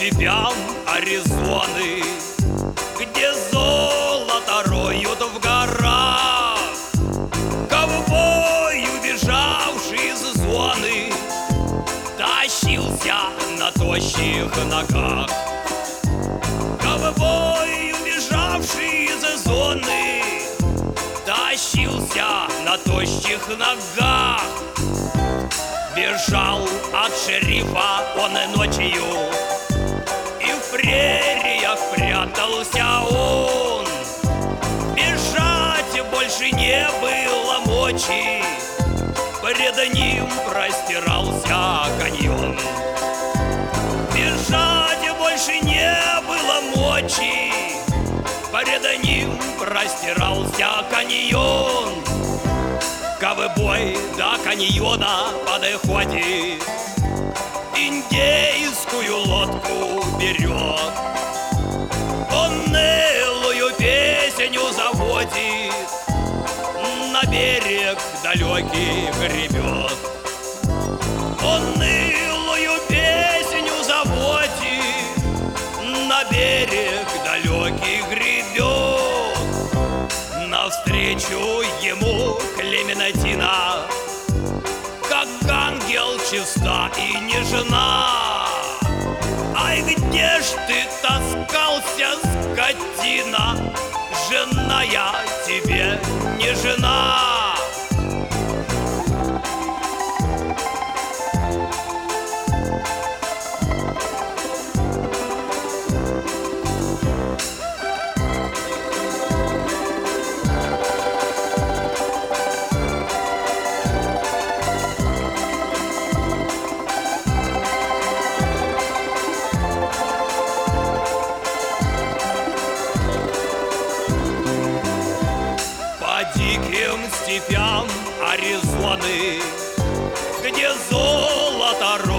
степям Аризоны, где золото роют в горах. Ковбой, убежавший из зоны, тащился на тощих ногах. Ковбой, убежавший из зоны, тащился на тощих ногах. Бежал от шерифа он ночью, и в прериях прятался он. Бежать больше не было мочи, пред ним простирался каньон. Бежать больше не было мочи, пред ним простирался каньон. Ковбой до каньона подходит, индейскую лодку берет. Он унылую песню заводит, на берег далекий гребет. Он унылую песню заводит, на берег далекий гребет. Навстречу ему Клементина, как ангел чиста и нежна. Ай, где ж ты таскался, скотина? Жена я тебе не жена. Диким степям Аризоны, где золото